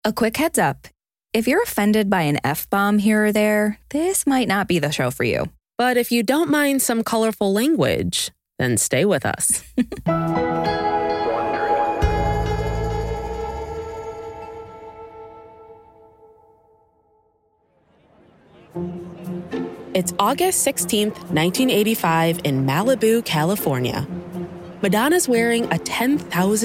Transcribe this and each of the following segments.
A quick heads up. If you're offended by an F-bomb here or there, this might not be the show for you. But if you don't mind some colorful language, then stay with us. It's August 16th, 1985 in Malibu, California. Madonna's wearing a $10,000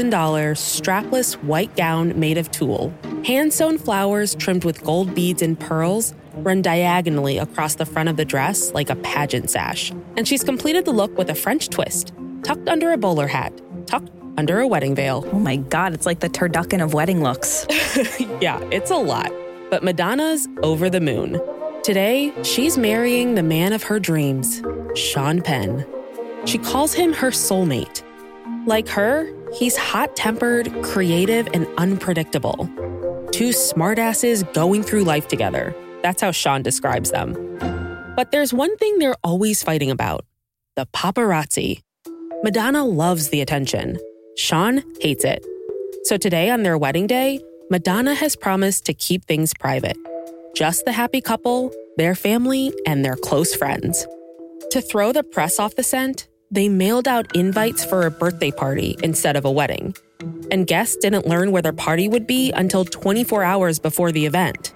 strapless white gown made of tulle. Hand-sewn flowers trimmed with gold beads and pearls run diagonally across the front of the dress like a pageant sash. And she's completed the look with a French twist, tucked under a bowler hat, tucked under a wedding veil. Oh my God, it's like the turducken of wedding looks. Yeah, it's a lot. But Madonna's over the moon. Today, she's marrying the man of her dreams, Sean Penn. She calls him her soulmate. Like her, he's hot-tempered, creative, and unpredictable. Two smartasses going through life together. That's how Sean describes them. But there's one thing they're always fighting about: the paparazzi. Madonna loves the attention. Sean hates it. So today, on their wedding day, Madonna has promised to keep things private. Just the happy couple, their family, and their close friends. To throw the press off the scent, they mailed out invites for a birthday party instead of a wedding. And guests didn't learn where their party would be until 24 hours before the event.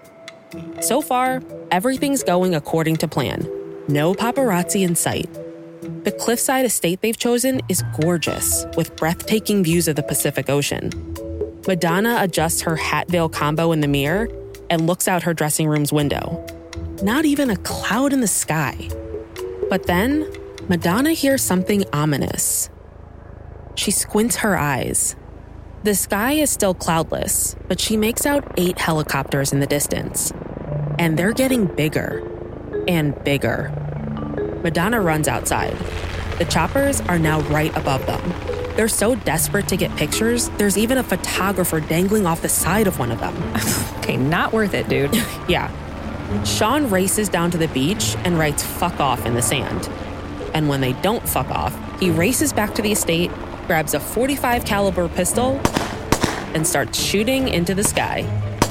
So far, everything's going according to plan. No paparazzi in sight. The cliffside estate they've chosen is gorgeous, with breathtaking views of the Pacific Ocean. Madonna adjusts her hat-veil combo in the mirror and looks out her dressing room's window. Not even a cloud in the sky. But then, Madonna hears something ominous. She squints her eyes. The sky is still cloudless, but she makes out 8 helicopters in the distance. And they're getting bigger and bigger. Madonna runs outside. The choppers are now right above them. They're so desperate to get pictures, there's even a photographer dangling off the side of one of them. Okay, not worth it, dude. Yeah. Sean races down to the beach and writes "fuck off" in the sand. And when they don't fuck off, he races back to the estate, grabs a .45 caliber pistol, and starts shooting into the sky.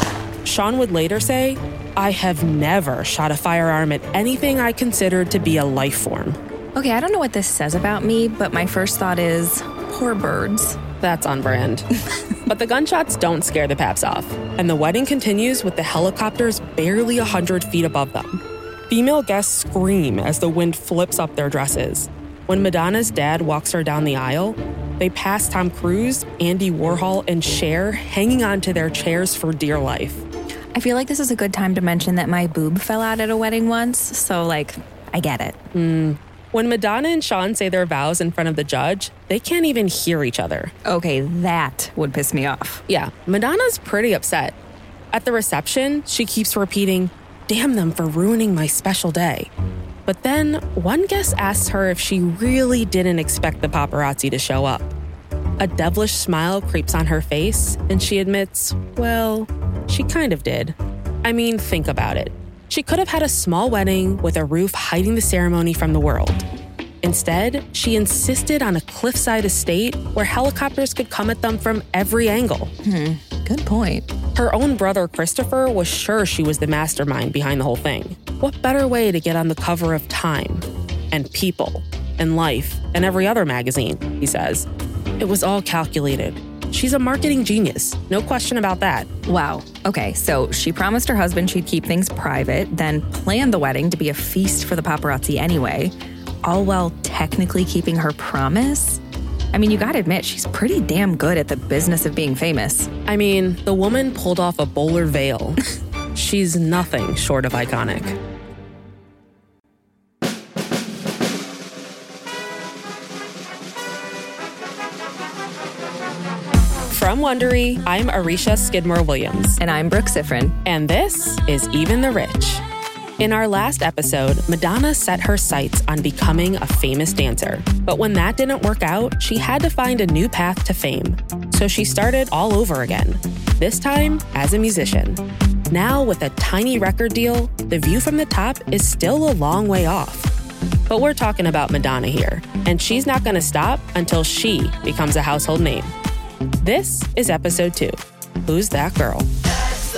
Sean would later say, "I have never shot a firearm at anything I considered to be a life form." Okay, I don't know what this says about me, but my first thought is, poor birds. That's on brand. But the gunshots don't scare the paps off, and the wedding continues with the helicopters barely 100 feet above them. Female guests scream as the wind flips up their dresses. When Madonna's dad walks her down the aisle, they pass Tom Cruise, Andy Warhol, and Cher hanging onto their chairs for dear life. I feel like this is a good time to mention that my boob fell out at a wedding once, so, I get it. When Madonna and Sean say their vows in front of the judge, they can't even hear each other. Okay, that would piss me off. Yeah, Madonna's pretty upset. At the reception, she keeps repeating, "Damn them for ruining my special day." But then, one guest asks her if she really didn't expect the paparazzi to show up. A devilish smile creeps on her face, and she admits, well, she kind of did. I mean, think about it. She could have had a small wedding with a roof hiding the ceremony from the world. Instead, she insisted on a cliffside estate where helicopters could come at them from every angle. Good point. Her own brother, Christopher, was sure she was the mastermind behind the whole thing. What better way to get on the cover of Time and People and Life and every other magazine, he says. It was all calculated. She's a marketing genius, no question about that. Wow. Okay, so she promised her husband she'd keep things private, then planned the wedding to be a feast for the paparazzi anyway, all while technically keeping her promise? I mean, you gotta admit, she's pretty damn good at the business of being famous. I mean, the woman pulled off a bowler veil. She's nothing short of iconic. From Wondery, I'm Arisha Skidmore-Williams. And I'm Brooke Sifrin. And this is Even the Rich. In our last episode, Madonna set her sights on becoming a famous dancer. But when that didn't work out, she had to find a new path to fame. So she started all over again, this time as a musician. Now, with a tiny record deal, the view from the top is still a long way off. But we're talking about Madonna here, and she's not going to stop until she becomes a household name. This is episode 2. Who's That Girl?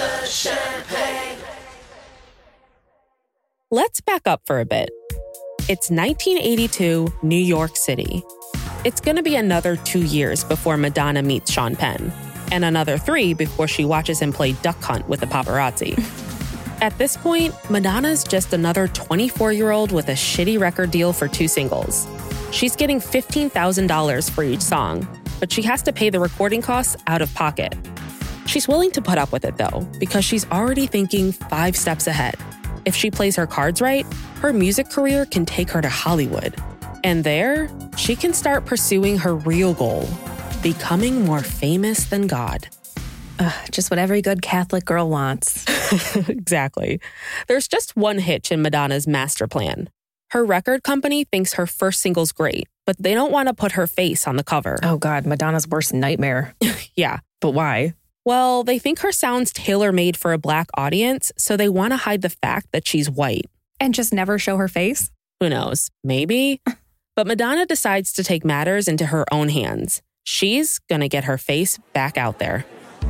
Let's back up for a bit. It's 1982, New York City. It's going to be another 2 years before Madonna meets Sean Penn, and another 3 before she watches him play duck hunt with the paparazzi. At this point, Madonna's just another 24-year-old with a shitty record deal for 2 singles. She's getting $15,000 for each song, but she has to pay the recording costs out of pocket. She's willing to put up with it, though, because she's already thinking 5 steps ahead. If she plays her cards right, her music career can take her to Hollywood. And there, she can start pursuing her real goal, becoming more famous than God. Just what every good Catholic girl wants. Exactly. There's just one hitch in Madonna's master plan. Her record company thinks her first single's great, but they don't want to put her face on the cover. Oh God, Madonna's worst nightmare. Yeah. But why? Well, they think her sound's tailor-made for a Black audience, so they want to hide the fact that she's white. And just never show her face? Who knows? Maybe. But Madonna decides to take matters into her own hands. She's gonna get her face back out there.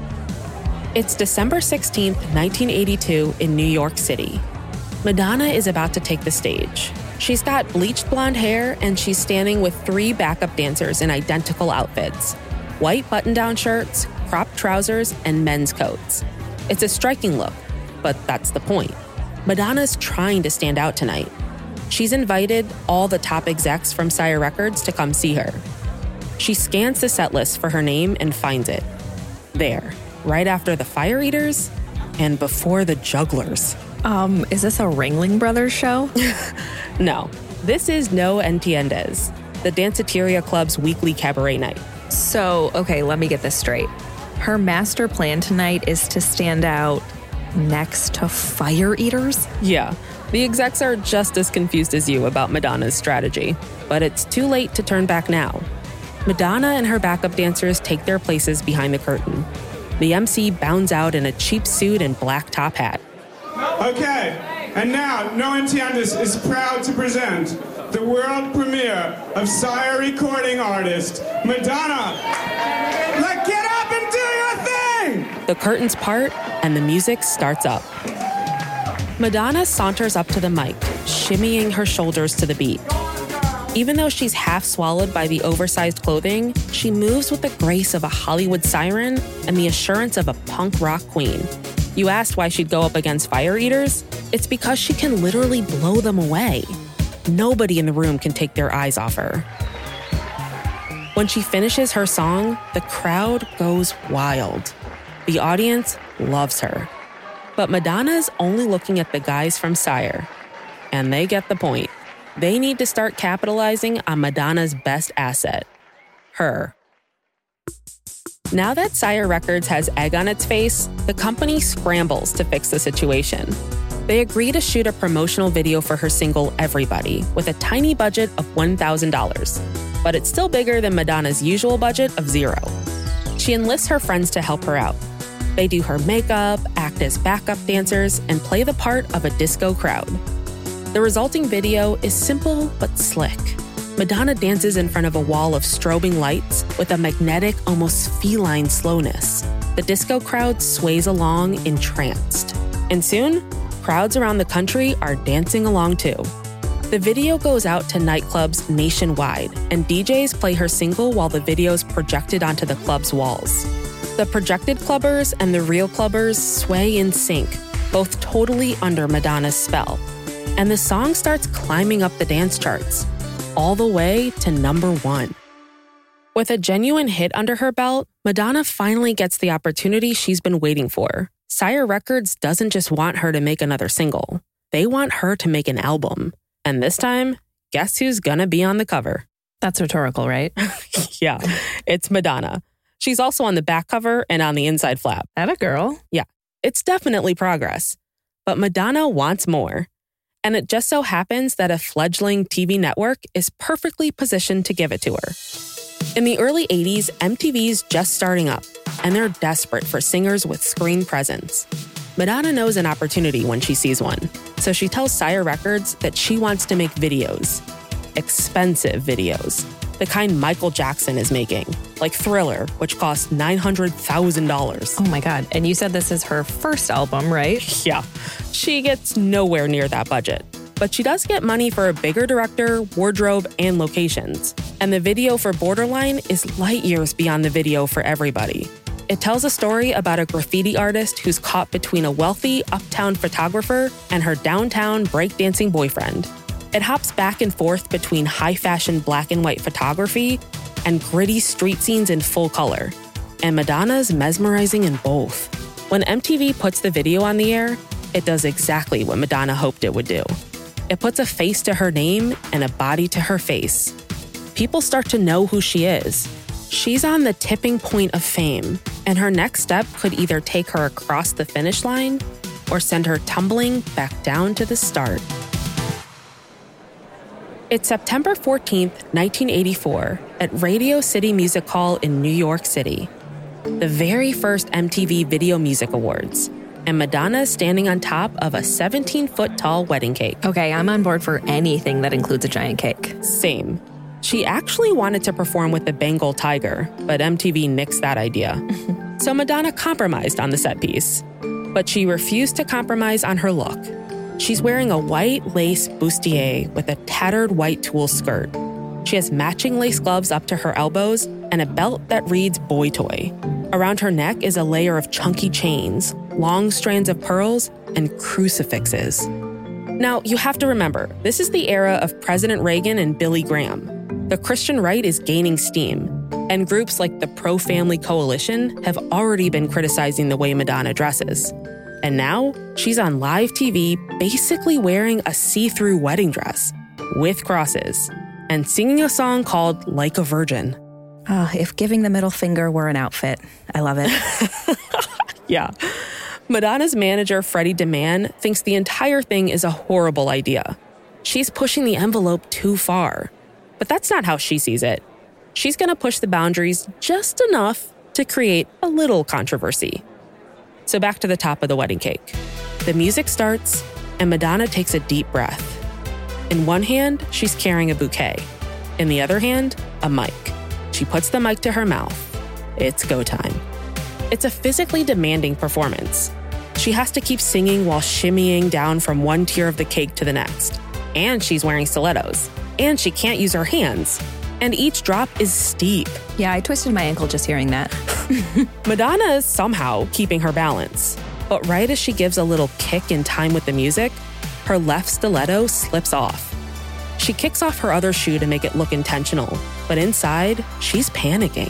It's December 16th, 1982 in New York City. Madonna is about to take the stage. She's got bleached blonde hair and she's standing with 3 backup dancers in identical outfits. White button-down shirts, cropped trousers, and men's coats. It's a striking look, but that's the point. Madonna's trying to stand out tonight. She's invited all the top execs from Sire Records to come see her. She scans the set list for her name and finds it. There, right after the Fire Eaters and before the Jugglers. Is this a Ringling Brothers show? No, this is No Entiendes, the Danceteria Club's weekly cabaret night. So, okay, let me get this straight. Her master plan tonight is to stand out next to Fire Eaters? Yeah, the execs are just as confused as you about Madonna's strategy, but it's too late to turn back now. Madonna and her backup dancers take their places behind the curtain. The MC bounds out in a cheap suit and black top hat. Okay, and now No Entiendes is proud to present the world premiere of Sire recording artist, Madonna. Like, get up and do your thing! The curtains part and the music starts up. Madonna saunters up to the mic, shimmying her shoulders to the beat. Even though she's half swallowed by the oversized clothing, she moves with the grace of a Hollywood siren and the assurance of a punk rock queen. You asked why she'd go up against Fire Eaters? It's because she can literally blow them away. Nobody in the room can take their eyes off her. When she finishes her song, the crowd goes wild. The audience loves her. But Madonna's only looking at the guys from Sire. And they get the point. They need to start capitalizing on Madonna's best asset, her. Now that Sire Records has egg on its face, the company scrambles to fix the situation. They agree to shoot a promotional video for her single Everybody with a tiny budget of $1,000, but it's still bigger than Madonna's usual budget of $0. She enlists her friends to help her out. They do her makeup, act as backup dancers, and play the part of a disco crowd. The resulting video is simple but slick. Madonna dances in front of a wall of strobing lights with a magnetic, almost feline slowness. The disco crowd sways along, entranced. And soon, crowds around the country are dancing along too. The video goes out to nightclubs nationwide, and DJs play her single while the video's projected onto the club's walls. The projected clubbers and the real clubbers sway in sync, both totally under Madonna's spell. And the song starts climbing up the dance charts, all the way to #1. With a genuine hit under her belt, Madonna finally gets the opportunity she's been waiting for. Sire Records doesn't just want her to make another single. They want her to make an album. And this time, guess who's gonna be on the cover? That's rhetorical, right? Yeah, it's Madonna. She's also on the back cover and on the inside flap. Atta girl. Yeah, it's definitely progress. But Madonna wants more. And it just so happens that a fledgling TV network is perfectly positioned to give it to her. In the early 80s, MTV's just starting up, and they're desperate for singers with screen presence. Madonna knows an opportunity when she sees one, so she tells Sire Records that she wants to make videos. Expensive videos. The kind Michael Jackson is making, like Thriller, which costs $900,000. Oh my God. And you said this is her first album, right? Yeah. She gets nowhere near that budget. But she does get money for a bigger director, wardrobe, and locations. And the video for Borderline is light years beyond the video for Everybody. It tells a story about a graffiti artist who's caught between a wealthy uptown photographer and her downtown breakdancing boyfriend. It hops back and forth between high-fashion black and white photography and gritty street scenes in full color. And Madonna's mesmerizing in both. When MTV puts the video on the air, it does exactly what Madonna hoped it would do. It puts a face to her name and a body to her face. People start to know who she is. She's on the tipping point of fame, and her next step could either take her across the finish line or send her tumbling back down to the start. It's September 14th, 1984, at Radio City Music Hall in New York City. The very first MTV Video Music Awards, and Madonna's standing on top of a 17-foot-tall wedding cake. Okay, I'm on board for anything that includes a giant cake. Same. She actually wanted to perform with the Bengal tiger, but MTV nixed that idea. So Madonna compromised on the set piece. But she refused to compromise on her look. She's wearing a white lace bustier with a tattered white tulle skirt. She has matching lace gloves up to her elbows and a belt that reads boy toy. Around her neck is a layer of chunky chains, long strands of pearls, and crucifixes. Now, you have to remember, this is the era of President Reagan and Billy Graham. The Christian right is gaining steam, and groups like the Pro-Family Coalition have already been criticizing the way Madonna dresses. And now, she's on live TV basically wearing a see-through wedding dress with crosses and singing a song called Like a Virgin. Oh, if giving the middle finger were an outfit. I love it. Yeah. Madonna's manager, Freddie DeMann, thinks the entire thing is a horrible idea. She's pushing the envelope too far. But that's not how she sees it. She's going to push the boundaries just enough to create a little controversy. So back to the top of the wedding cake. The music starts, and Madonna takes a deep breath. In one hand, she's carrying a bouquet. In the other hand, a mic. She puts the mic to her mouth. It's go time. It's a physically demanding performance. She has to keep singing while shimmying down from one tier of the cake to the next. And she's wearing stilettos. And she can't use her hands. And each drop is steep. Yeah, I twisted my ankle just hearing that. Madonna is somehow keeping her balance. But right as she gives a little kick in time with the music, her left stiletto slips off. She kicks off her other shoe to make it look intentional. But inside, she's panicking.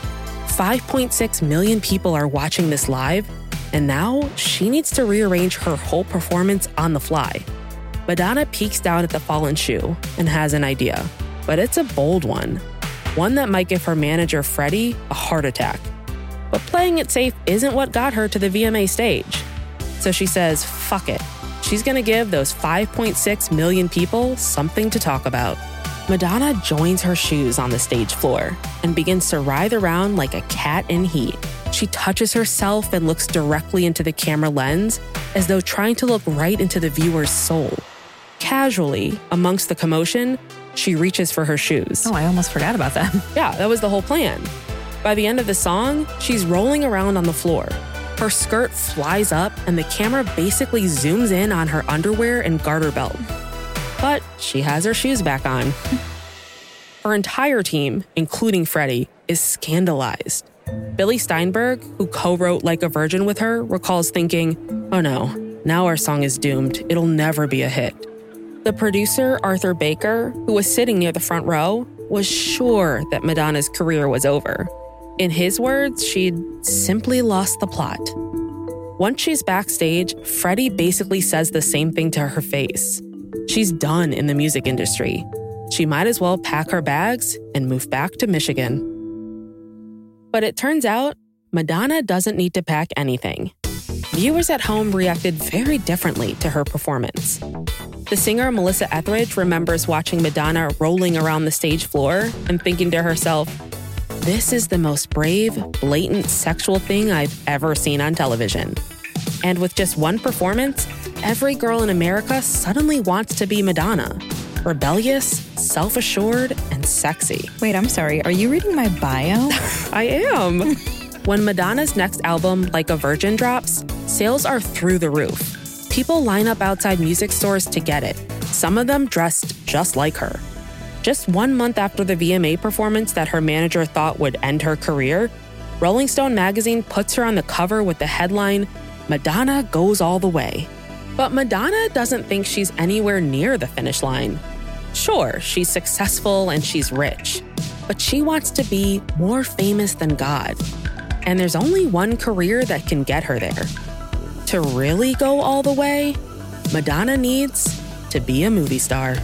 5.6 million people are watching this live, and now she needs to rearrange her whole performance on the fly. Madonna peeks down at the fallen shoe and has an idea, but it's a bold one that might give her manager, Freddie, a heart attack. But playing it safe isn't what got her to the VMA stage. So she says, fuck it. She's gonna give those 5.6 million people something to talk about. Madonna joins her shoes on the stage floor and begins to writhe around like a cat in heat. She touches herself and looks directly into the camera lens as though trying to look right into the viewer's soul. Casually, amongst the commotion, she reaches for her shoes. Oh, I almost forgot about that. Yeah, that was the whole plan. By the end of the song, she's rolling around on the floor. Her skirt flies up and the camera basically zooms in on her underwear and garter belt. But she has her shoes back on. Her entire team, including Freddie, is scandalized. Billy Steinberg, who co-wrote Like a Virgin with her, recalls thinking, oh no, now our song is doomed. It'll never be a hit. The producer, Arthur Baker, who was sitting near the front row, was sure that Madonna's career was over. In his words, she'd simply lost the plot. Once she's backstage, Freddie basically says the same thing to her face. She's done in the music industry. She might as well pack her bags and move back to Michigan. But it turns out, Madonna doesn't need to pack anything. Viewers at home reacted very differently to her performance. The singer Melissa Etheridge remembers watching Madonna rolling around the stage floor and thinking to herself, this is the most brave, blatant sexual thing I've ever seen on television. And with just one performance, every girl in America suddenly wants to be Madonna. Rebellious, self-assured, and sexy. Wait, I'm sorry. Are you reading my bio? I am. When Madonna's next album, Like a Virgin, drops, sales are through the roof. People line up outside music stores to get it. some of them dressed just like her. Just 1 month after the VMA performance that her manager thought would end her career, Rolling Stone magazine puts her on the cover with the headline, "Madonna Goes All the Way." But Madonna doesn't think she's anywhere near the finish line. Sure, she's successful and she's rich, but she wants to be more famous than God. And there's only one career that can get her there. To really go all the way, Madonna needs to be a movie star.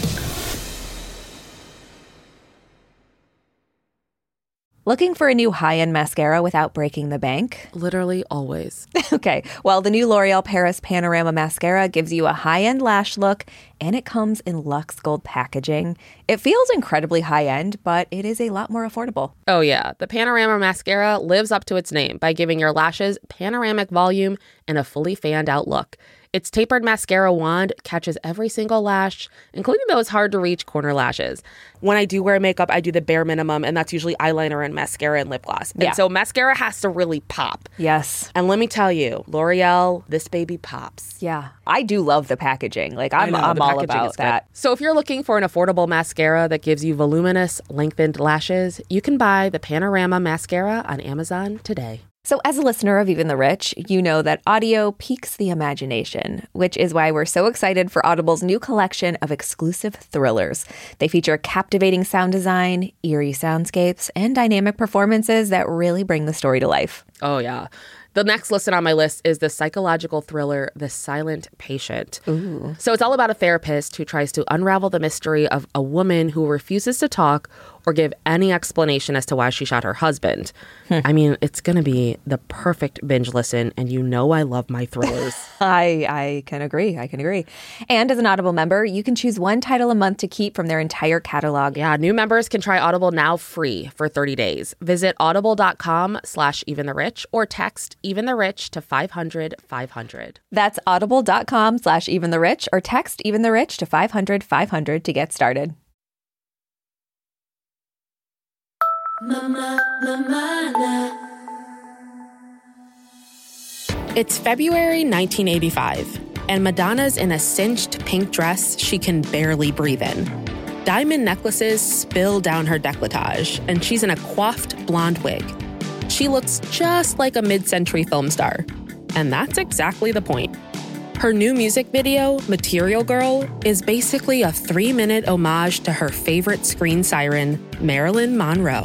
Looking for a new high-end mascara without breaking the bank? Literally always. Okay, well, the new L'Oreal Paris Panorama Mascara gives you a high-end lash look, and it comes in Luxe Gold packaging. It feels incredibly high-end, but it is a lot more affordable. Oh yeah, the Panorama Mascara lives up to its name by giving your lashes panoramic volume and a fully fanned out look. Its tapered mascara wand catches every single lash, including those hard-to-reach corner lashes. When I do wear makeup, I do the bare minimum, and that's usually eyeliner and mascara and lip gloss. And so mascara has to really pop. Yes. And let me tell you, L'Oreal, this baby pops. Yeah. I do love the packaging. Like, I'm all about that. So if you're looking for an affordable mascara that gives you voluminous, lengthened lashes, you can buy the Panorama Mascara on Amazon today. So as a listener of Even the Rich, you know that audio piques the imagination, which is why we're so excited for Audible's new collection of exclusive thrillers. They feature captivating sound design, eerie soundscapes, and dynamic performances that really bring the story to life. Oh, yeah. The next listed on my list is the psychological thriller, The Silent Patient. Ooh. So it's all about a therapist who tries to unravel the mystery of a woman who refuses to talk or give any explanation as to why she shot her husband. I mean, it's going to be the perfect binge listen, and you know I love my thrillers. I can agree. And as an Audible member, you can choose one title a month to keep from their entire catalog. Yeah, new members can try Audible now free for 30 days. Visit audible.com/eventherich or text Even the Rich to 500-500. That's audible.com/eventherich or text Even the Rich to 500-500 to get started. It's February 1985, and Madonna's in a cinched pink dress she can barely breathe in. Diamond necklaces spill down her décolletage, and she's in a coiffed blonde wig. She looks just like a mid-century film star, and that's exactly the point. Her new music video, Material Girl, is basically a 3-minute homage to her favorite screen siren, Marilyn Monroe.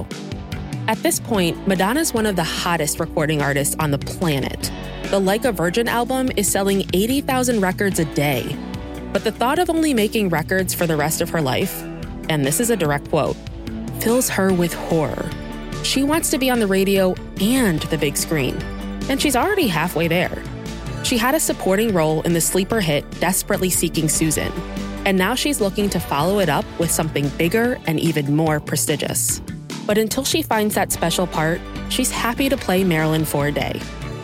At this point, Madonna's one of the hottest recording artists on the planet. The Like a Virgin album is selling 80,000 records a day. But the thought of only making records for the rest of her life, and this is a direct quote, fills her with horror. She wants to be on the radio and the big screen, and she's already halfway there. She had a supporting role in the sleeper hit Desperately Seeking Susan, and now she's looking to follow it up with something bigger and even more prestigious. But until she finds that special part, she's happy to play Marilyn for a day.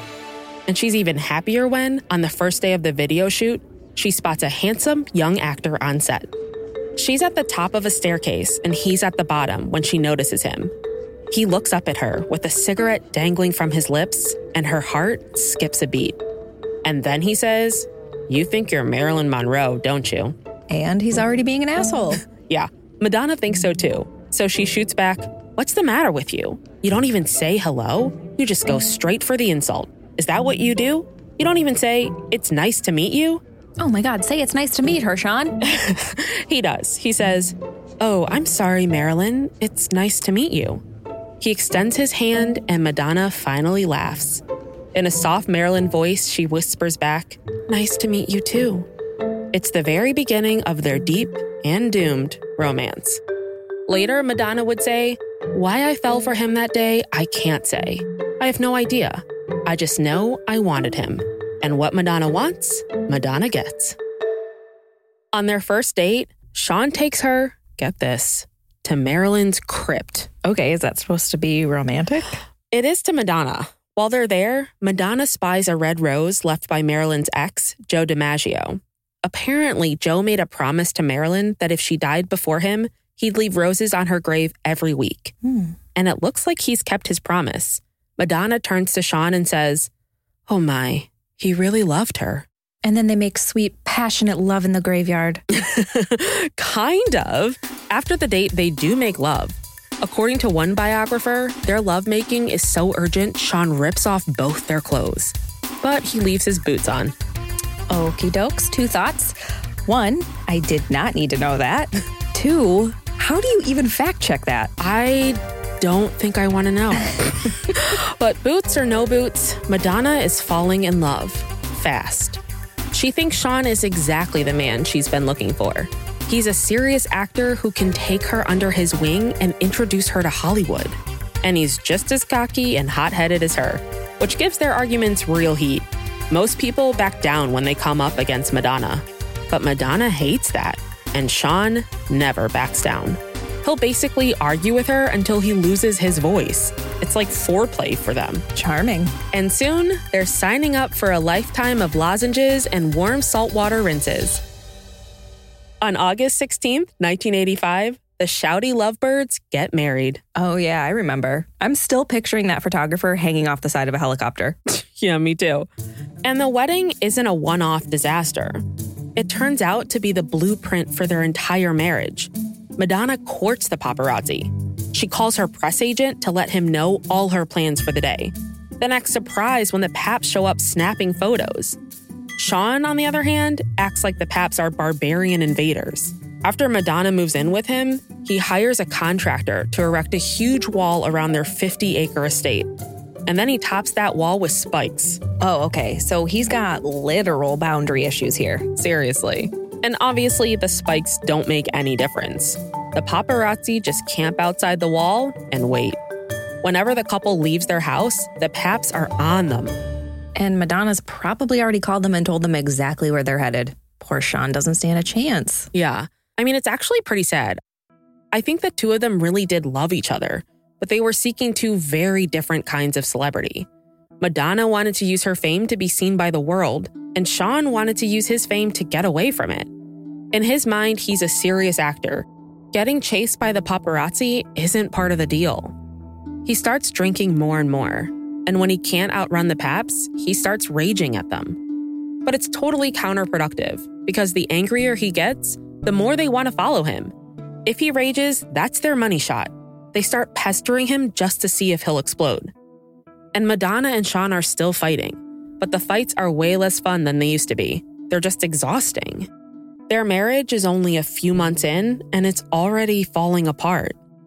And she's even happier when, on the first day of the video shoot, she spots a handsome young actor on set. She's at the top of a staircase and he's at the bottom when she notices him. He looks up at her with a cigarette dangling from his lips, and her heart skips a beat. And then he says, "You think you're Marilyn Monroe, don't you?" And he's already being an asshole. Yeah, Madonna thinks so too. So she shoots back, "What's the matter with you? You don't even say hello? You just go straight for the insult. Is that what you do? You don't even say, 'It's nice to meet you'?" Oh my God, say it's nice to meet her, Sean. He does. He says, "Oh, I'm sorry, Marilyn. It's nice to meet you." He extends his hand and Madonna finally laughs. In a soft Marilyn voice, she whispers back, "Nice to meet you too." It's the very beginning of their deep and doomed romance. Later, Madonna would say, "Why I fell for him that day, I can't say. I have no idea. I just know I wanted him. And what Madonna wants, Madonna gets." On their first date, Sean takes her, get this, to Marilyn's crypt. Okay, is that supposed to be romantic? It is to Madonna. While they're there, Madonna spies a red rose left by Marilyn's ex, Joe DiMaggio. Apparently, Joe made a promise to Marilyn that if she died before him, he'd leave roses on her grave every week. And it looks like he's kept his promise. Madonna turns to Sean and says, "Oh my, he really loved her." And then they make sweet, passionate love in the graveyard. Kind of. After the date, they do make love. According to one biographer, their lovemaking is so urgent, Sean rips off both their clothes. But he leaves his boots on. Okie dokes, 2 thoughts. 1, I did not need to know that. 2, how do you even fact check that? I don't think I want to know. But boots or no boots, Madonna is falling in love. Fast. She thinks Sean is exactly the man she's been looking for. He's a serious actor who can take her under his wing and introduce her to Hollywood. And he's just as cocky and hot-headed as her, which gives their arguments real heat. Most people back down when they come up against Madonna. But Madonna hates that, and Sean never backs down. He'll basically argue with her until he loses his voice. It's like foreplay for them. Charming. And soon, they're signing up for a lifetime of lozenges and warm saltwater rinses. On August 16th, 1985, the Shouty Lovebirds get married. Oh yeah, I remember. I'm still picturing that photographer hanging off the side of a helicopter. Yeah, me too. And the wedding isn't a one-off disaster. It turns out to be the blueprint for their entire marriage. Madonna courts the paparazzi. She calls her press agent to let him know all her plans for the day, then acts surprised when the Paps show up snapping photos. Sean, on the other hand, acts like the Paps are barbarian invaders. After Madonna moves in with him, he hires a contractor to erect a huge wall around their 50-acre estate. And then he tops that wall with spikes. Oh, okay. So he's got literal boundary issues here. Seriously. And obviously, the spikes don't make any difference. The paparazzi just camp outside the wall and wait. Whenever the couple leaves their house, the Paps are on them. And Madonna's probably already called them and told them exactly where they're headed. Poor Sean doesn't stand a chance. Yeah. I mean, it's actually pretty sad. I think the two of them really did love each other, but they were seeking 2 very different kinds of celebrity. Madonna wanted to use her fame to be seen by the world, and Sean wanted to use his fame to get away from it. In his mind, he's a serious actor. Getting chased by the paparazzi isn't part of the deal. He starts drinking more and more, and when he can't outrun the Paps, he starts raging at them. But it's totally counterproductive, because the angrier he gets, the more they want to follow him. If he rages, that's their money shot. They start pestering him just to see if he'll explode. And Madonna and Sean are still fighting, but the fights are way less fun than they used to be. They're just exhausting. Their marriage is only a few months in, and it's already falling apart.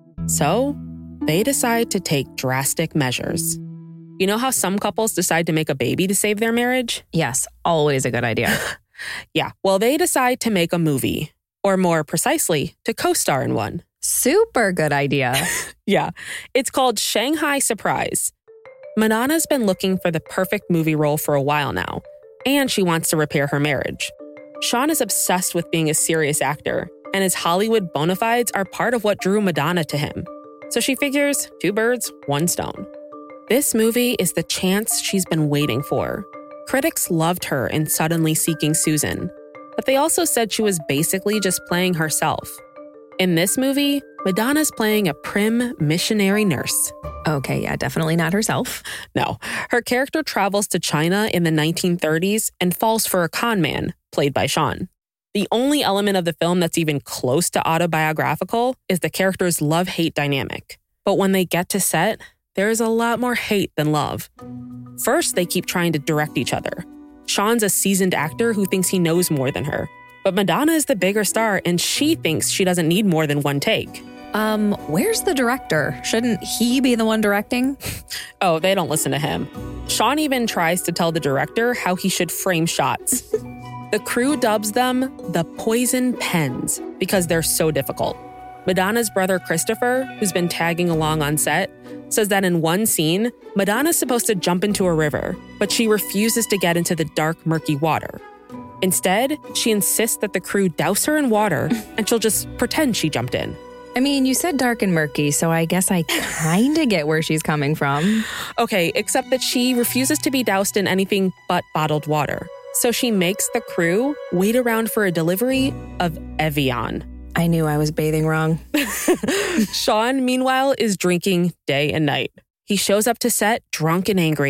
So, they decide to take drastic measures. You know how some couples decide to make a baby to save their marriage? Yes, always a good idea. Yeah, well, they decide to make a movie. Or more precisely, to co-star in one. Super good idea. Yeah, it's called Shanghai Surprise. Madonna's been looking for the perfect movie role for a while now, and she wants to repair her marriage. Sean is obsessed with being a serious actor, and his Hollywood bona fides are part of what drew Madonna to him. So she figures 2 birds, 1 stone. This movie is the chance she's been waiting for. Critics loved her in Suddenly Seeking Susan, but they also said she was basically just playing herself. In this movie, Madonna's playing a prim missionary nurse. Okay, yeah, definitely not herself. No, her character travels to China in the 1930s and falls for a con man, played by Sean. The only element of the film that's even close to autobiographical is the character's love-hate dynamic. But when they get to set, there is a lot more hate than love. First, they keep trying to direct each other. Sean's a seasoned actor who thinks he knows more than her. But Madonna is the bigger star, and she thinks she doesn't need more than 1 take. Where's the director? Shouldn't he be the one directing? Oh, they don't listen to him. Sean even tries to tell the director how he should frame shots. The crew dubs them the Poison Pens because they're so difficult. Madonna's brother Christopher, who's been tagging along on set, says that in one scene, Madonna's supposed to jump into a river, but she refuses to get into the dark, murky water. Instead, she insists that the crew douse her in water and she'll just pretend she jumped in. I mean, you said dark and murky, so I guess I kind of get where she's coming from. Okay, except that she refuses to be doused in anything but bottled water. So she makes the crew wait around for a delivery of Evian. I knew I was bathing wrong. Sean, meanwhile, is drinking day and night. He shows up to set drunk and angry,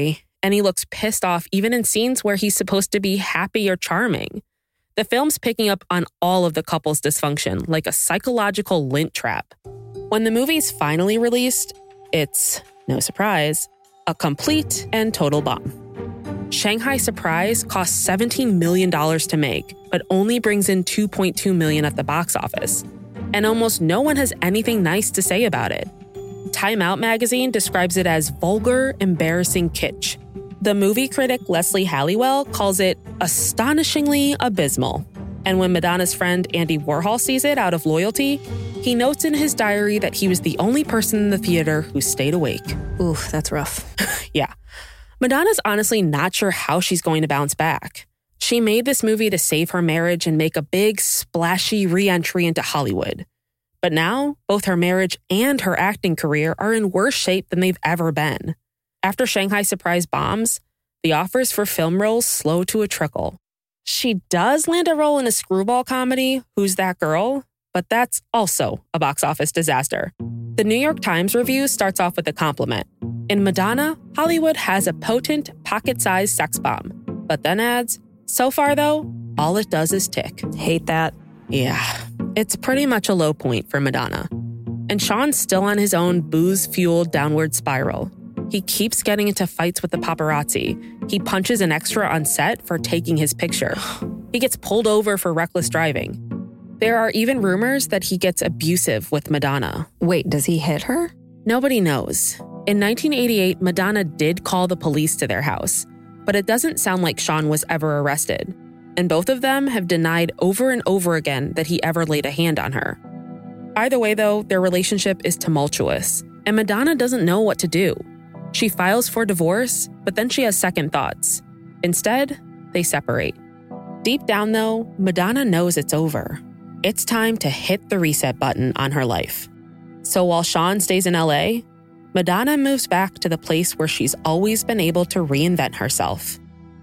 and he looks pissed off even in scenes where he's supposed to be happy or charming. The film's picking up on all of the couple's dysfunction, like a psychological lint trap. When the movie's finally released, it's, no surprise, a complete and total bomb. Shanghai Surprise cost $17 million to make, but only brings in $2.2 million at the box office. And almost no one has anything nice to say about it. Time Out magazine describes it as vulgar, embarrassing kitsch. The movie critic Leslie Halliwell calls it astonishingly abysmal. And when Madonna's friend Andy Warhol sees it out of loyalty, he notes in his diary that he was the only person in the theater who stayed awake. Oof, that's rough. Yeah. Madonna's honestly not sure how she's going to bounce back. She made this movie to save her marriage and make a big, splashy re-entry into Hollywood. But now, both her marriage and her acting career are in worse shape than they've ever been. After Shanghai Surprise bombs, the offers for film roles slow to a trickle. She does land a role in a screwball comedy, Who's That Girl? But that's also a box office disaster. The New York Times review starts off with a compliment. In Madonna, Hollywood has a potent, pocket-sized sex bomb. But then adds, so far though, all it does is tick. Hate that. Yeah, it's pretty much a low point for Madonna. And Sean's still on his own booze-fueled downward spiral. He keeps getting into fights with the paparazzi. He punches an extra on set for taking his picture. He gets pulled over for reckless driving. There are even rumors that he gets abusive with Madonna. Wait, does he hit her? Nobody knows. In 1988, Madonna did call the police to their house, but it doesn't sound like Sean was ever arrested. And both of them have denied over and over again that he ever laid a hand on her. Either way, though, their relationship is tumultuous, and Madonna doesn't know what to do. She files for divorce, but then she has second thoughts. Instead, they separate. Deep down, though, Madonna knows it's over. It's time to hit the reset button on her life. So while Sean stays in LA, Madonna moves back to the place where she's always been able to reinvent herself.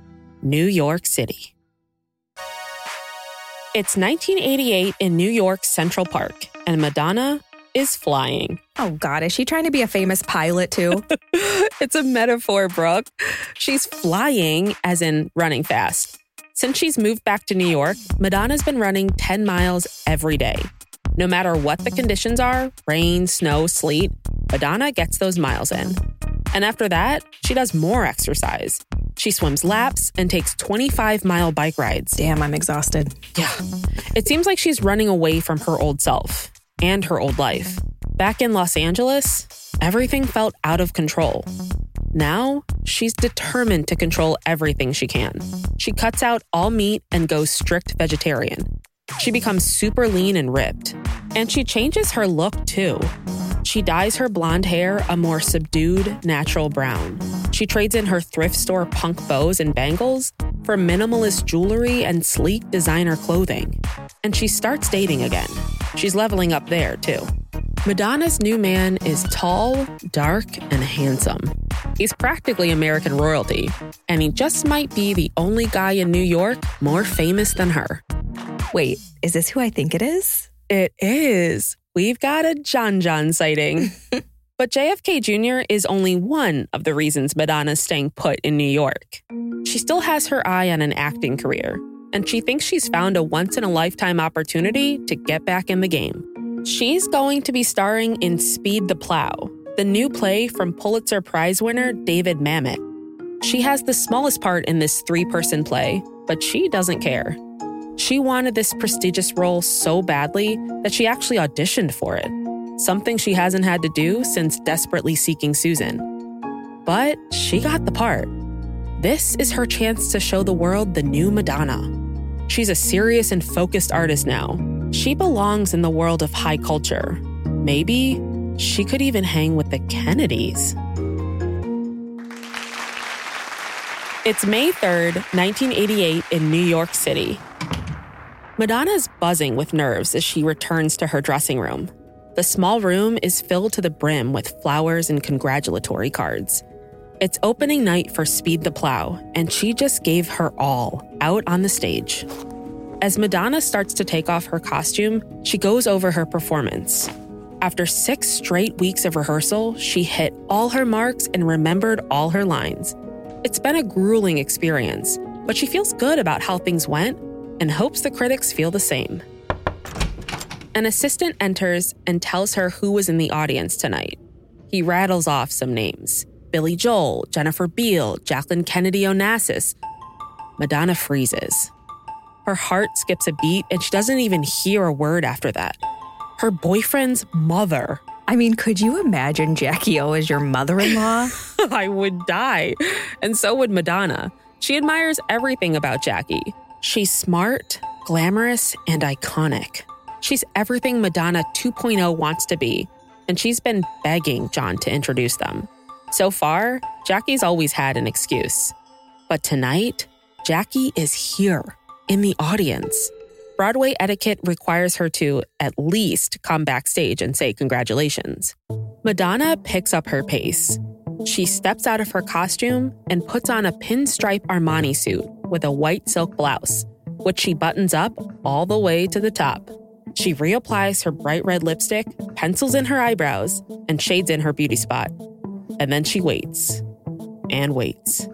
New York City. It's 1988 in New York's Central Park, and Madonna is flying. Oh God, is she trying to be a famous pilot too? It's a metaphor, Brooke. She's flying, as in running fast. Since she's moved back to New York, Madonna's been running 10 miles every day. No matter what the conditions are, rain, snow, sleet, Madonna gets those miles in. And after that, she does more exercise. She swims laps and takes 25-mile bike rides. Damn, I'm exhausted. Yeah. It seems like she's running away from her old self and her old life. Back in Los Angeles, everything felt out of control. Now, she's determined to control everything she can. She cuts out all meat and goes strict vegetarian. She becomes super lean and ripped. And she changes her look, too. She dyes her blonde hair a more subdued, natural brown. She trades in her thrift store punk bows and bangles for minimalist jewelry and sleek designer clothing. And she starts dating again. She's leveling up there, too. Madonna's new man is tall, dark, and handsome. He's practically American royalty, and he just might be the only guy in New York more famous than her. Wait, is this who I think it is? It is. We've got a John John sighting. But JFK Jr. is only one of the reasons Madonna's staying put in New York. She still has her eye on an acting career, and she thinks she's found a once-in-a-lifetime opportunity to get back in the game. She's going to be starring in Speed the Plow, the new play from Pulitzer Prize winner David Mamet. She has the smallest part in this 3-person play, but she doesn't care. She wanted this prestigious role so badly that she actually auditioned for it, something she hasn't had to do since Desperately Seeking Susan. But she got the part. This is her chance to show the world the new Madonna. She's a serious and focused artist now. She belongs in the world of high culture. Maybe she could even hang with the Kennedys. It's May 3rd, 1988 in New York City. Madonna's buzzing with nerves as she returns to her dressing room. The small room is filled to the brim with flowers and congratulatory cards. It's opening night for Speed the Plow, and she just gave her all out on the stage. As Madonna starts to take off her costume, she goes over her performance. After 6 straight weeks of rehearsal, she hit all her marks and remembered all her lines. It's been a grueling experience, but she feels good about how things went and hopes the critics feel the same. An assistant enters and tells her who was in the audience tonight. He rattles off some names: Billy Joel, Jennifer Beal, Jacqueline Kennedy Onassis. Madonna freezes. Her heart skips a beat and she doesn't even hear a word after that. Her boyfriend's mother. I mean, could you imagine Jackie O as your mother-in-law? I would die. And so would Madonna. She admires everything about Jackie. She's smart, glamorous, and iconic. She's everything Madonna 2.0 wants to be, and she's been begging John to introduce them. So far, Jackie's always had an excuse. But tonight, Jackie is here, in the audience. Broadway etiquette requires her to, at least, come backstage and say congratulations. Madonna picks up her pace. She steps out of her costume and puts on a pinstripe Armani suit with a white silk blouse, which she buttons up all the way to the top. She reapplies her bright red lipstick, pencils in her eyebrows, and shades in her beauty spot. And then she waits and waits.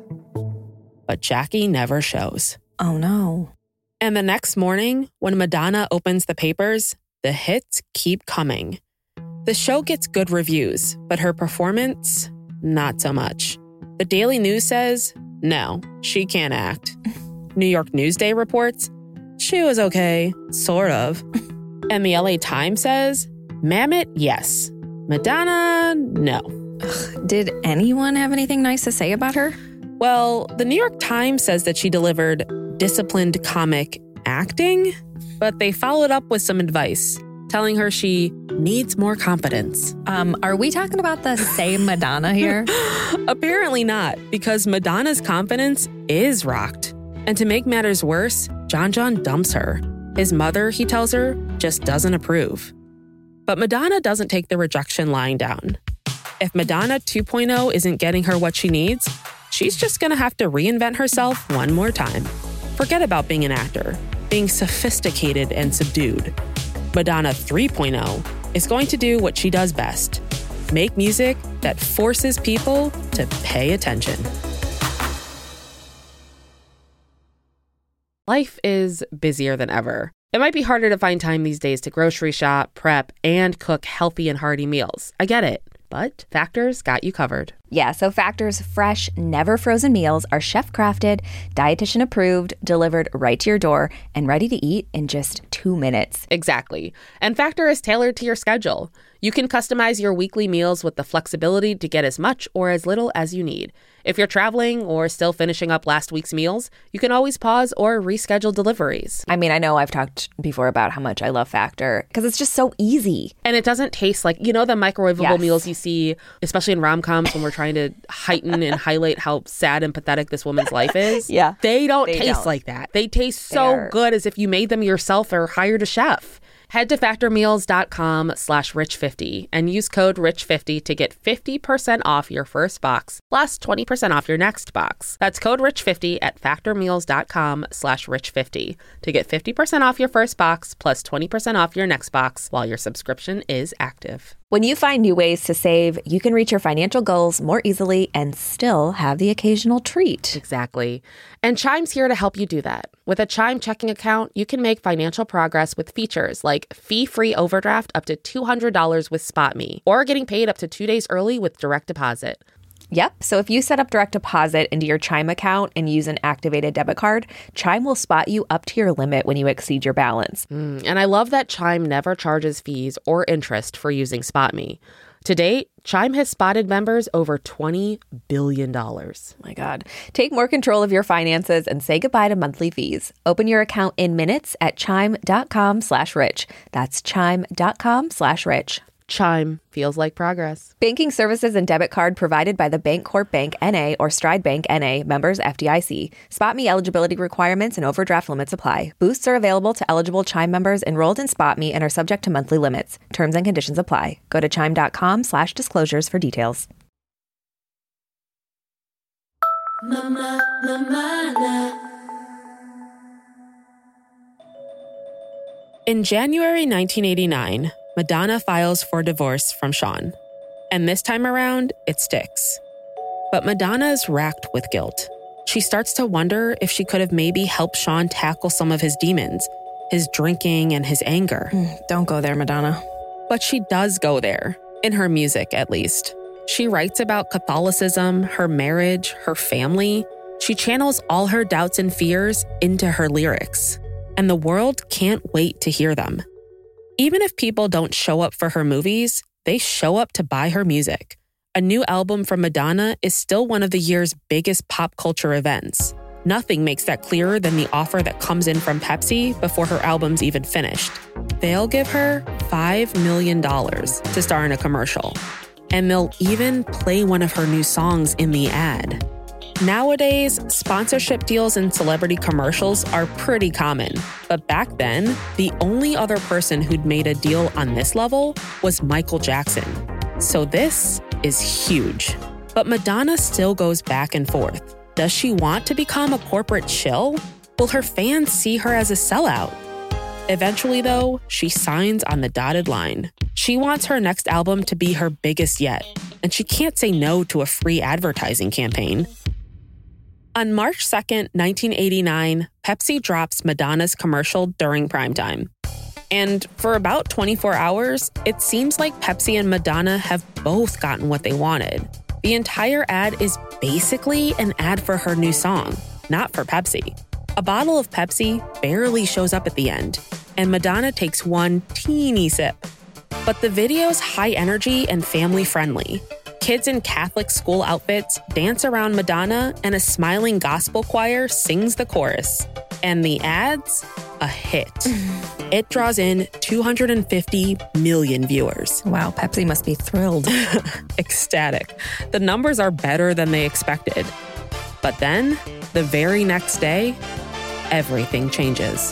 But Jackie never shows. Oh no. And the next morning, when Madonna opens the papers, the hits keep coming. The show gets good reviews, but her performance, not so much. The Daily News says, no, she can't act. New York Newsday reports, she was okay, sort of. And the LA Times says, Mammoth, yes. Madonna, no. Did anyone have anything nice to say about her? Well, the New York Times says that she delivered disciplined comic acting, but they followed up with some advice, telling her she needs more confidence. Are we talking about the same Madonna here? Apparently not, because Madonna's confidence is rocked. And to make matters worse, John dumps her. His mother, he tells her, just doesn't approve. But Madonna doesn't take the rejection lying down. If Madonna 2.0 isn't getting her what she needs, she's just gonna have to reinvent herself one more time. Forget about being an actor, being sophisticated and subdued. Madonna 3.0 is going to do what she does best: make music that forces people to pay attention. Life is busier than ever. It might be harder to find time these days to grocery shop, prep, and cook healthy and hearty meals. I get it. But Factor's got you covered. Yeah, so Factor's fresh, never frozen meals are chef-crafted, dietitian approved, delivered right to your door, and ready to eat in just 2 minutes. Exactly. And Factor is tailored to your schedule. You can customize your weekly meals with the flexibility to get as much or as little as you need. If you're traveling or still finishing up last week's meals, you can always pause or reschedule deliveries. I mean, I know I've talked before about how much I love Factor because it's just so easy. And it doesn't taste like, the microwavable Yes. meals you see, especially in rom-coms when we're trying to heighten and highlight how sad and pathetic this woman's life is. Yeah. They don't They taste don't. like that. They taste so They're- good as if you made them yourself or hired a chef. Head to factormeals.com/rich50 and use code rich50 to get 50% off your first box plus 20% off your next box. That's code rich50 at factormeals.com/rich50 to get 50% off your first box plus 20% off your next box while your subscription is active. When you find new ways to save, you can reach your financial goals more easily and still have the occasional treat. Exactly. And Chime's here to help you do that. With a Chime checking account, you can make financial progress with features like fee-free overdraft up to $200 with SpotMe, or getting paid up to 2 days early with direct deposit. Yep. So if you set up direct deposit into your Chime account and use an activated debit card, Chime will spot you up to your limit when you exceed your balance. And I love that Chime never charges fees or interest for using SpotMe. To date, Chime has spotted members over $20 billion. My God. Take more control of your finances and say goodbye to monthly fees. Open your account in minutes at chime.com/rich. That's chime.com/rich. Chime feels like progress. Banking services and debit card provided by the Bancorp Bank N.A. or Stride Bank N.A. members FDIC. SpotMe eligibility requirements and overdraft limits apply. Boosts are available to eligible Chime members enrolled in SpotMe and are subject to monthly limits. Terms and conditions apply. Go to chime.com/disclosures for details. In January 1989, Madonna files for divorce from Sean. And this time around, it sticks. But Madonna's racked with guilt. She starts to wonder if she could have maybe helped Sean tackle some of his demons, his drinking and his anger. Don't go there, Madonna. But she does go there, in her music at least. She writes about Catholicism, her marriage, her family. She channels all her doubts and fears into her lyrics. And the world can't wait to hear them. Even if people don't show up for her movies, they show up to buy her music. A new album from Madonna is still one of the year's biggest pop culture events. Nothing makes that clearer than the offer that comes in from Pepsi before her album's even finished. They'll give her $5 million to star in a commercial. And they'll even play one of her new songs in the ad. Nowadays, sponsorship deals and celebrity commercials are pretty common. But back then, the only other person who'd made a deal on this level was Michael Jackson. So this is huge. But Madonna still goes back and forth. Does she want to become a corporate shill? Will her fans see her as a sellout? Eventually, though, she signs on the dotted line. She wants her next album to be her biggest yet, and she can't say no to a free advertising campaign. On March 2nd, 1989, Pepsi drops Madonna's commercial during primetime. And for about 24 hours, it seems like Pepsi and Madonna have both gotten what they wanted. The entire ad is basically an ad for her new song, not for Pepsi. A bottle of Pepsi barely shows up at the end, and Madonna takes one teeny sip. But the video's high energy and family-friendly. Kids in Catholic school outfits dance around Madonna, and a smiling gospel choir sings the chorus. And the ad's a hit. It draws in 250 million viewers. Wow, Pepsi must be thrilled. Ecstatic. The numbers are better than they expected. But then, the very next day, everything changes.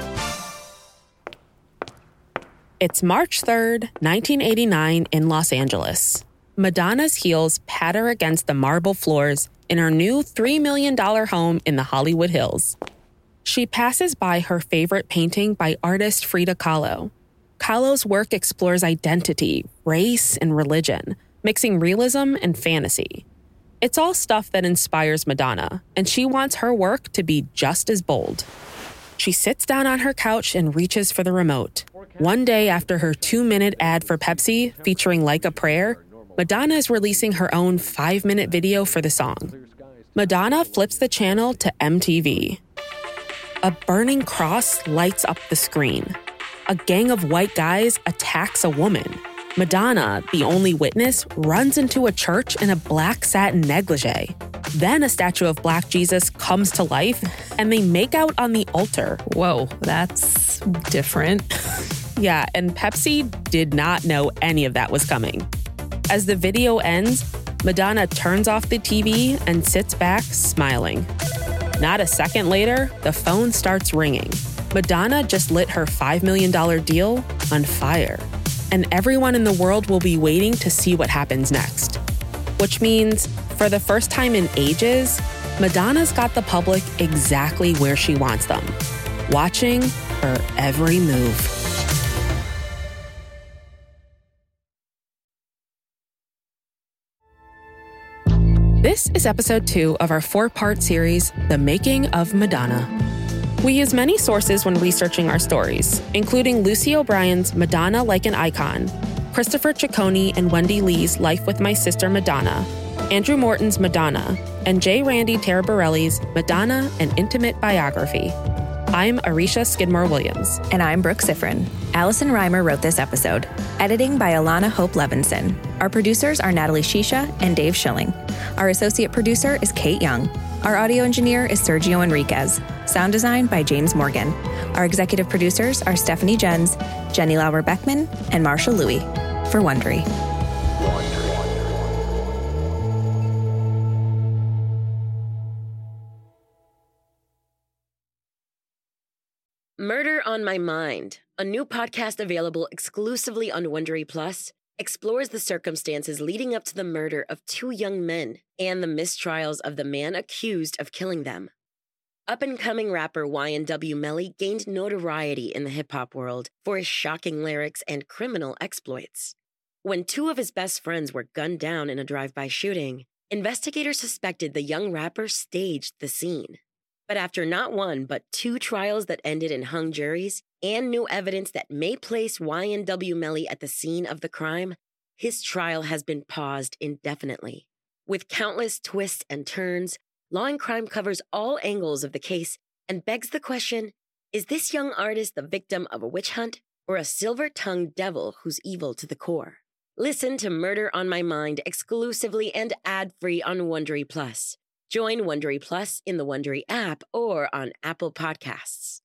It's March 3rd, 1989 in Los Angeles. Madonna's heels patter against the marble floors in her new $3 million home in the Hollywood Hills. She passes by her favorite painting by artist Frida Kahlo. Kahlo's work explores identity, race, and religion, mixing realism and fantasy. It's all stuff that inspires Madonna, and she wants her work to be just as bold. She sits down on her couch and reaches for the remote. One day after her 2-minute ad for Pepsi featuring Like a Prayer, Madonna is releasing her own 5-minute video for the song. Madonna flips the channel to MTV. A burning cross lights up the screen. A gang of white guys attacks a woman. Madonna, the only witness, runs into a church in a black satin negligee. Then a statue of Black Jesus comes to life, and they make out on the altar. Whoa, that's different. Yeah, and Pepsi did not know any of that was coming. As the video ends, Madonna turns off the TV and sits back, smiling. Not a second later, the phone starts ringing. Madonna just lit her $5 million deal on fire. And everyone in the world will be waiting to see what happens next. Which means, for the first time in ages, Madonna's got the public exactly where she wants them, watching her every move. This is episode 2 of our 4-part series, The Making of Madonna. We use many sources when researching our stories, including Lucy O'Brien's Madonna Like an Icon, Christopher Ciccone and Wendy Lee's Life with My Sister Madonna, Andrew Morton's Madonna, and J. Randy Taraborelli's Madonna, An Intimate Biography. I'm Arisha Skidmore-Williams. And I'm Brooke Sifrin. Allison Reimer wrote this episode. Editing by Alana Hope Levinson. Our producers are Natalie Shisha and Dave Schilling. Our associate producer is Kate Young. Our audio engineer is Sergio Enriquez. Sound design by James Morgan. Our executive producers are Stephanie Jens, Jenny Lauer-Beckman, and Marshall Louie. For Wondery. Murder on My Mind, a new podcast available exclusively on Wondery Plus, explores the circumstances leading up to the murder of 2 young men and the mistrials of the man accused of killing them. Up-and-coming rapper YNW Melly gained notoriety in the hip-hop world for his shocking lyrics and criminal exploits. When 2 of his best friends were gunned down in a drive-by shooting, investigators suspected the young rapper staged the scene. But after not one but 2 trials that ended in hung juries and new evidence that may place YNW Melly at the scene of the crime, his trial has been paused indefinitely. With countless twists and turns, Law and Crime covers all angles of the case and begs the question, is this young artist the victim of a witch hunt or a silver-tongued devil who's evil to the core? Listen to Murder on My Mind exclusively and ad-free on Wondery Plus. Join Wondery Plus in the Wondery app or on Apple Podcasts.